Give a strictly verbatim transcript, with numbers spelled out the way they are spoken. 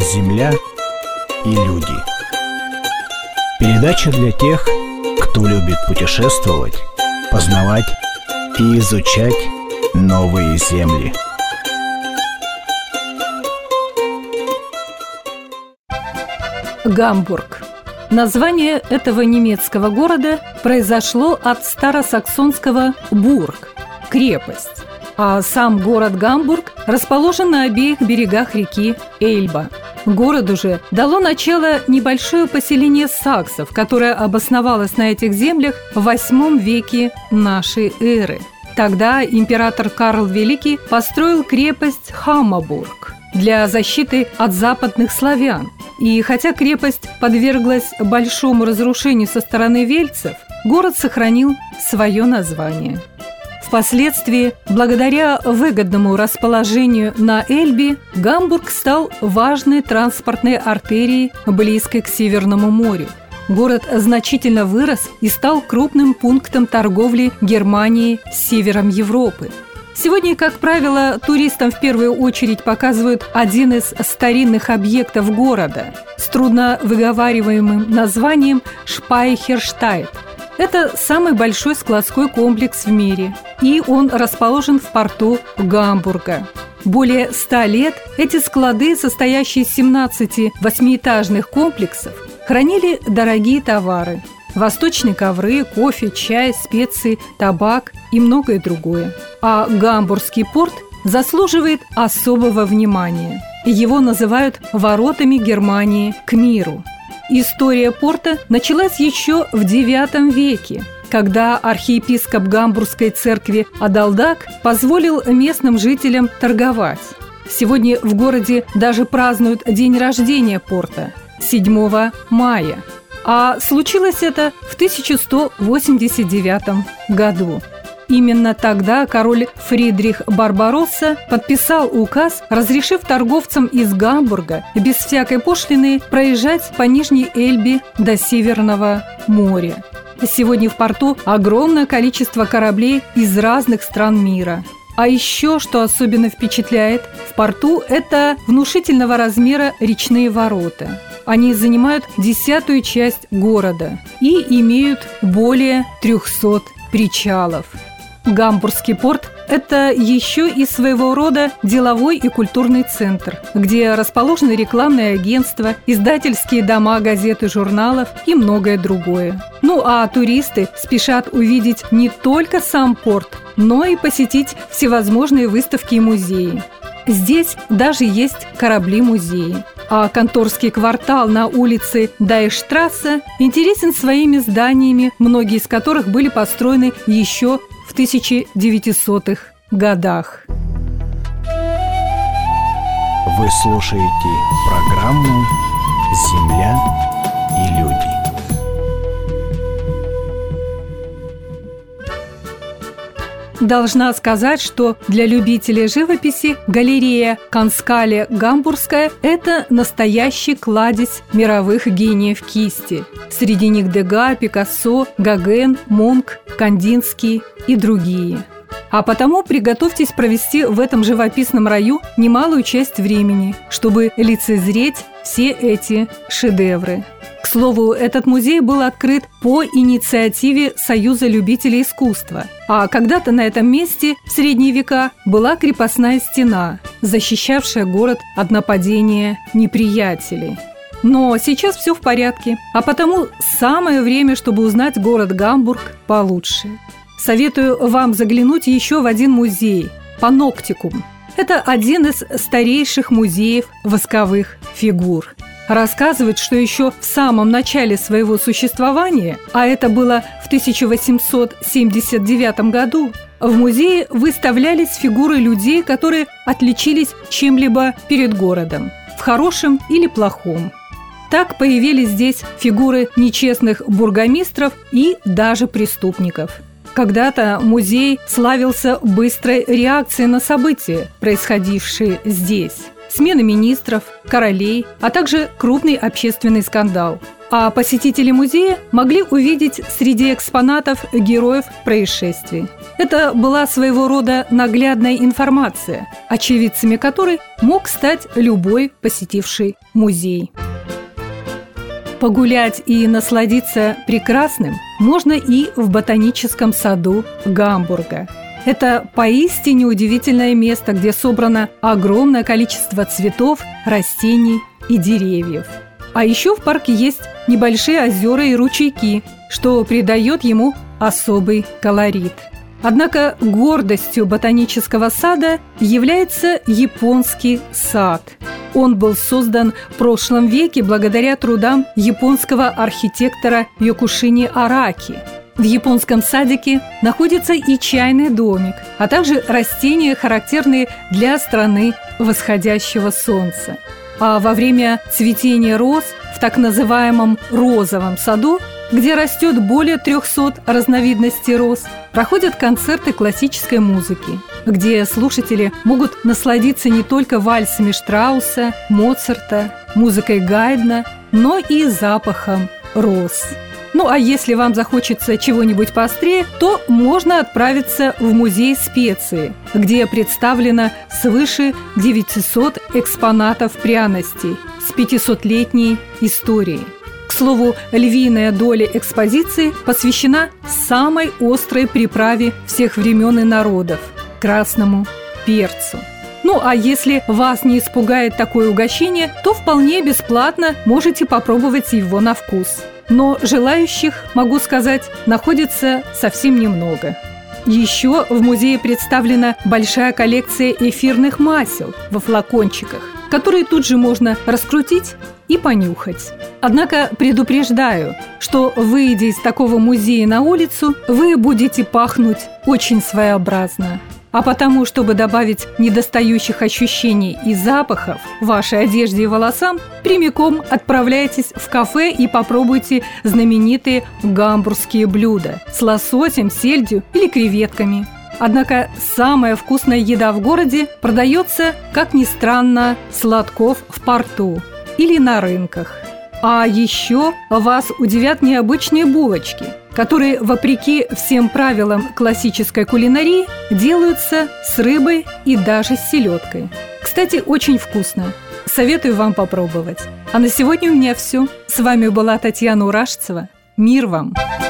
земля и люди. Передача для тех, кто любит путешествовать, познавать и изучать новые земли. Гамбург. Название этого немецкого города произошло от старосаксонского «бург» – крепость. А сам город Гамбург расположен на обеих берегах реки Эльба. Городу же дало начало небольшое поселение саксов, которое обосновалось на этих землях в восьмом веке нашей эры. Тогда император Карл Великий построил крепость Хаммабург для защиты от западных славян. И хотя крепость подверглась большому разрушению со стороны вельцев, город сохранил свое название. Впоследствии, благодаря выгодному расположению на Эльбе, Гамбург стал важной транспортной артерией, близкой к Северному морю. Город значительно вырос и стал крупным пунктом торговли Германии с севером Европы. Сегодня, как правило, туристам в первую очередь показывают один из старинных объектов города с трудновыговариваемым названием Шпайхерштайт. Это самый большой складской комплекс в мире, и он расположен в порту Гамбурга. Более ста лет эти склады, состоящие из семнадцати восьмиэтажных комплексов, хранили дорогие товары – восточные ковры, кофе, чай, специи, табак и многое другое. А Гамбургский порт заслуживает особого внимания. Его называют «воротами Германии к миру». История порта началась еще в девятом веке, когда архиепископ Гамбургской церкви Адалдак позволил местным жителям торговать. Сегодня в городе даже празднуют день рождения порта – седьмого мая. А случилось это в тысяча сто восемьдесят девятом году. Именно тогда король Фридрих Барбаросса подписал указ, разрешив торговцам из Гамбурга без всякой пошлины проезжать по Нижней Эльбе до Северного моря. Сегодня в порту огромное количество кораблей из разных стран мира. А еще, что особенно впечатляет, в порту – это внушительного размера речные ворота. Они занимают десятую часть города и имеют более трехсот причалов. Гамбургский порт – это еще и своего рода деловой и культурный центр, где расположены рекламные агентства, издательские дома, газет и журналов и многое другое. Ну а туристы спешат увидеть не только сам порт, но и посетить всевозможные выставки и музеи. Здесь даже есть корабли-музеи. А конторский квартал на улице Дайштрассе интересен своими зданиями, многие из которых были построены еще в тысяча девятисотых годах. Вы слушаете программу «Земля и люди». Должна сказать, что для любителей живописи галерея Канскале Гамбургская – это настоящий кладезь мировых гениев кисти. Среди них Дега, Пикассо, Гоген, Монк, Кандинский и другие. А потому приготовьтесь провести в этом живописном раю немалую часть времени, чтобы лицезреть все эти шедевры. К слову, этот музей был открыт по инициативе Союза любителей искусства. А когда-то на этом месте в средние века была крепостная стена, защищавшая город от нападения неприятелей. Но сейчас все в порядке, а потому самое время, чтобы узнать город Гамбург получше. Советую вам заглянуть еще в один музей – Паноптикум. Это один из старейших музеев восковых фигур. Рассказывает, что еще в самом начале своего существования, а это было в тысяча восемьсот семьдесят девятом году, в музее выставлялись фигуры людей, которые отличились чем-либо перед городом, в хорошем или плохом. Так появились здесь фигуры нечестных бургомистров и даже преступников. Когда-то музей славился быстрой реакцией на события, происходившие здесь. Смены министров, королей, а также крупный общественный скандал. А посетители музея могли увидеть среди экспонатов героев происшествий. Это была своего рода наглядная информация, очевидцами которой мог стать любой посетивший музей. Погулять и насладиться прекрасным можно и в ботаническом саду Гамбурга. Это поистине удивительное место, где собрано огромное количество цветов, растений и деревьев. А еще в парке есть небольшие озера и ручейки, что придает ему особый колорит. Однако гордостью ботанического сада является японский сад. Он был создан в прошлом веке благодаря трудам японского архитектора Йокушини Араки. В японском садике находится и чайный домик, а также растения, характерные для страны восходящего солнца. А во время цветения роз в так называемом розовом саду, где растет более трехсот разновидностей роз, проходят концерты классической музыки, где слушатели могут насладиться не только вальсами Штрауса, Моцарта, музыкой Гайдна, но и запахом роз. Ну а если вам захочется чего-нибудь поострее, то можно отправиться в музей специи, где представлено свыше девятисот экспонатов пряностей с пятисотлетней историей. К слову, львиная доля экспозиции посвящена самой острой приправе всех времен и народов – красному перцу. Ну а если вас не испугает такое угощение, то вполне бесплатно можете попробовать его на вкус. Но желающих, могу сказать, находится совсем немного. Еще в музее представлена большая коллекция эфирных масел во флакончиках, которые тут же можно раскрутить и понюхать. Однако предупреждаю, что, выйдя из такого музея на улицу, вы будете пахнуть очень своеобразно. А потому, чтобы добавить недостающих ощущений и запахов вашей одежде и волосам, прямиком отправляйтесь в кафе и попробуйте знаменитые гамбургские блюда с лососем, сельдью или креветками. Однако самая вкусная еда в городе продается, как ни странно, с лотков в порту или на рынках. А еще вас удивят необычные булочки, которые, вопреки всем правилам классической кулинарии, делаются с рыбой и даже с селедкой. Кстати, очень вкусно. Советую вам попробовать. А на сегодня у меня все. С вами была Татьяна Урашцева. Мир вам!